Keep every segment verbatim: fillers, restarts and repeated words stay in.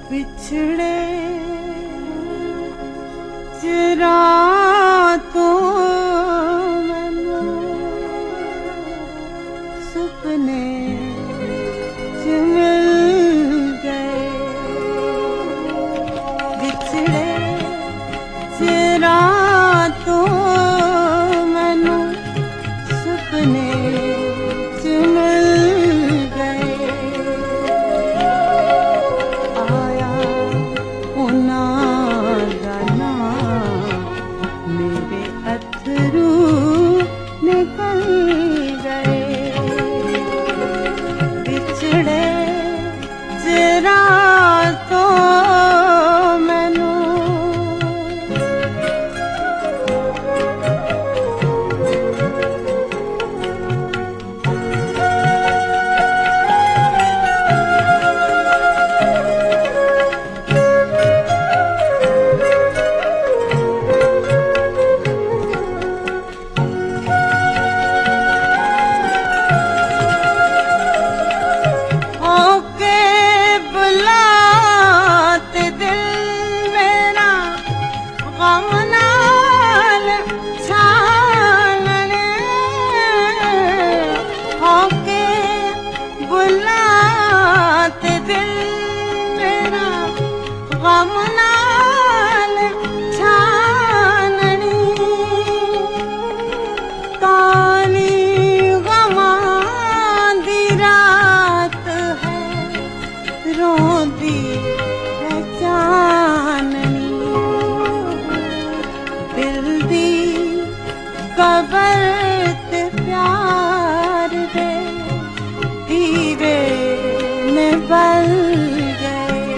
बिछड़े रातों मैनू सुपने च मिल गए, बिछड़े रातों मैनू सुपने च मिल गए। आया उन्हां दा नाम, मेरे अथरू निकल गए, बिछड़े रातों मैनू। कबर ते प्यार दे दीवे में बल गए।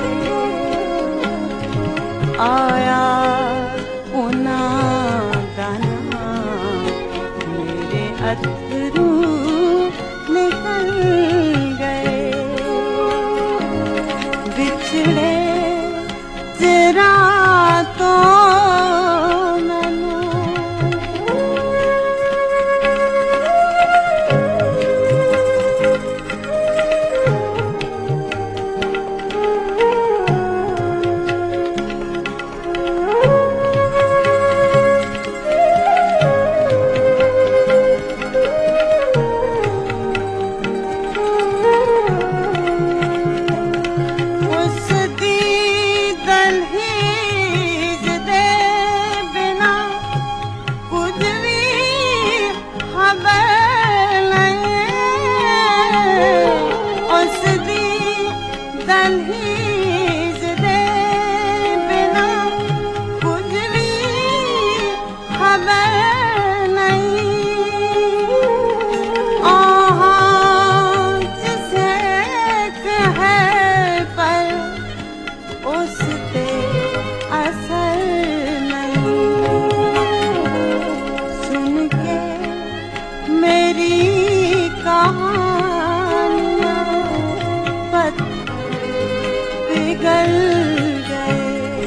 आया उन्हां दा नाम, मेरे अथरू निकल गए, बिछड़े रातों पिघल गए।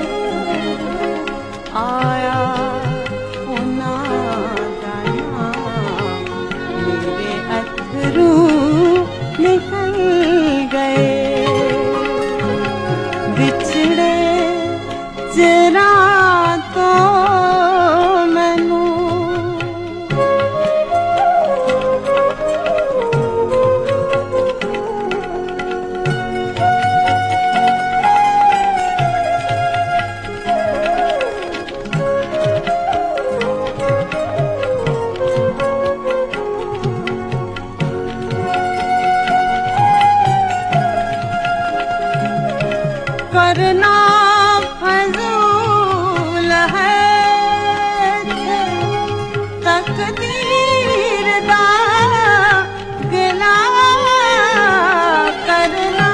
आया उन्हां दा नाम, मेरे अथरू निकल गए, बिछड़े रातों मैनू। करना फजूल है तकदीर दा गिला, करना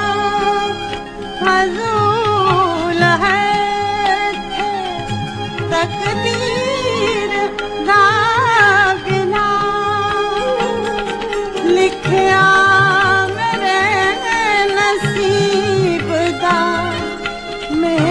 फजूल है तकदीर दा गिला, लिखया मेरे नसीब दा मैं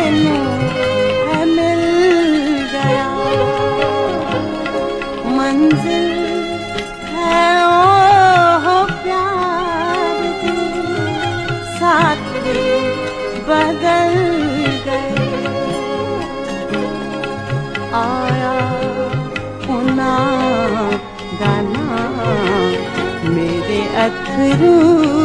पत्थरों